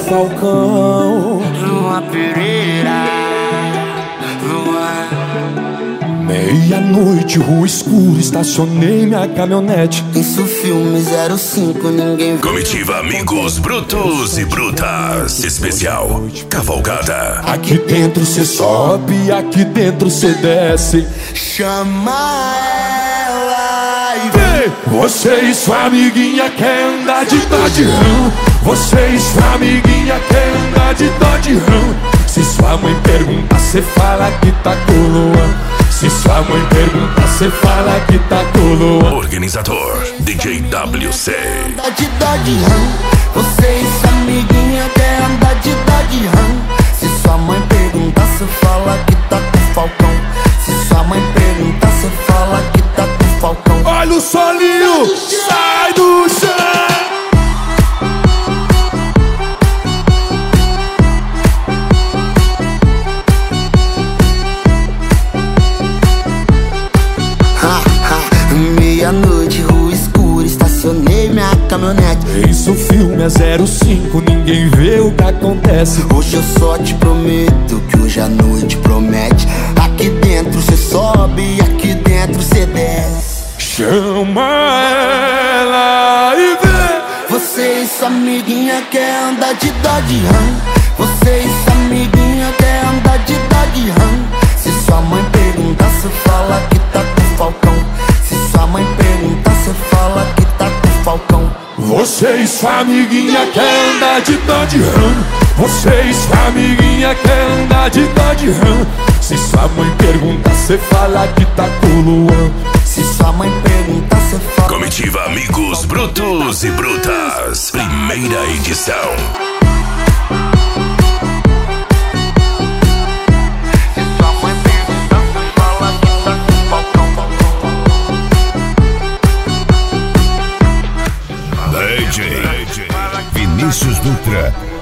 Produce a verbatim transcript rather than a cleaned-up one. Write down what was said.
Falcão. Luan Pereira, Luan. Meia-noite, rua escura, estacionei minha caminhonete. Isso filme zero cinco, ninguém viu. Comitiva Amigos Brutos e Brutas. Especial Cavalgada. Aqui dentro cê sobe, aqui dentro cê desce. Chama ela e vem. Ei, você e sua amiguinha quer andar de Dodge Ram. Você e sua amiguinha quer andar de Dodge Ram. Se sua mãe perguntar, cê fala que tá com o Luan. Se sua mãe perguntar, cê fala que tá com o Luan. Organizador D J W C. Andar de Dodge Ram. Você e sua amiguinha quer andar de Dodge Ram. Se sua mãe perguntar, cê fala que tá com o Falcão. Se sua mãe perguntar, cê fala que tá com o Falcão. Olha o solinho, sai do chão. Meia-noite, rua escura, estacionei minha caminhonete. Isso o filme é zero cinco, ninguém vê o que acontece. Hoje eu só te prometo que hoje a noite promete. Aqui dentro cê sobe, aqui dentro cê desce. Chama ela e vem. Você e sua amiguinha quer andar de Dodge Ram. Você e sua amiguinha quer andar de Dodge Ram. Se sua mãe perguntar, cê fala que tá com o Falcão. Se sua mãe perguntar, cê fala que tá com o Falcão. Você e sua amiguinha quer andar de Dodge Ram. Você e sua amiguinha quer andar de Dodge Ram. Se sua mãe perguntar, cê fala que tá com o Luan. Se sua mãe perguntar, cê fala. Comitiva Amigos Brutos e Brutas. Primeira edição. Se sua mãe perguntar, cê fala que tá com o Falcão. D J Vinícius Dutra.